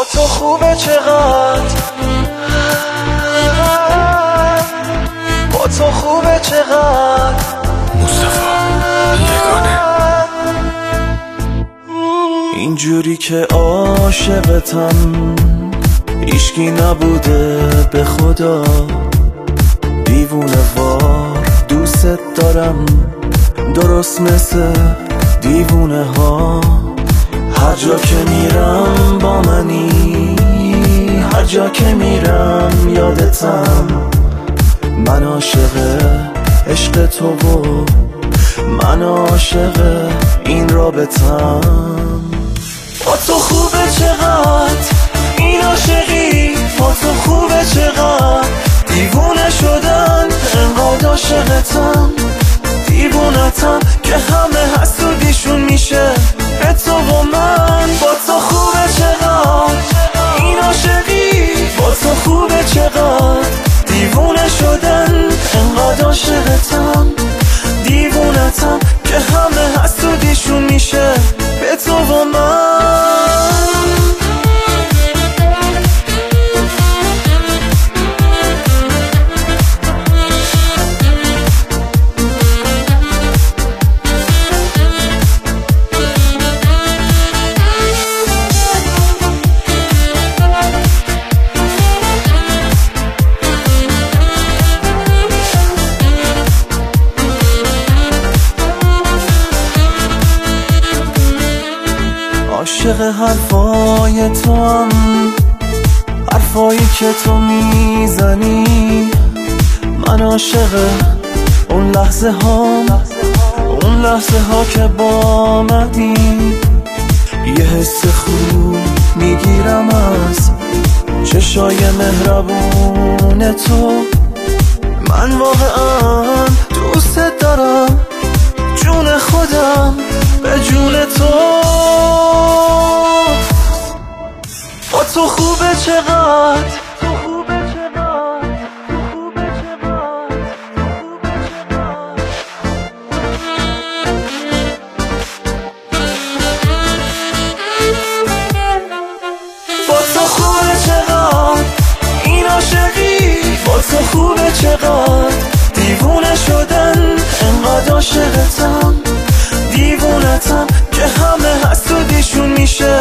با تو خوبه چقدر، با تو خوبه چقدر. مصطفی یگانه. اینجوری که عاشقتم هیچکی نبوده به خدا، دیوونه وار دوست دارم درست مثل دیوونه ها. هر جا که میرم با منی، هر جا که میرم یادتم. من عاشق عشق تو و من عاشق این رابطم. با تو خوبه چقدر این عاشقی، با تو خوبه چقدر. دیوونه شدن انقدر عاشقتم، دیوونتم که همه حسودیشون میشه به تو و من. با تو خوبه چقدر این عاشقی، با تو خوبه چقدر. دیوونه شدن انقدر عاشقتم، دیوونتم که همه حسودیشون میشه به تو و من. عاشق حرفای تو هم، حرفایی که تو میزنی. من عاشق اون لحظه ها، اون لحظه ها که با منی. یه حس خوب میگیرم از چشای مهربون تو. من واقعا دوست دارم جون خودم به جون تو. با تو خوبه چقدر، با تو خوبه چقدر این عاشقی، با تو خوبه چقدر. دیوونه شدن انقدر عاشقتم، دیوونتم که همه حسودیشون میشه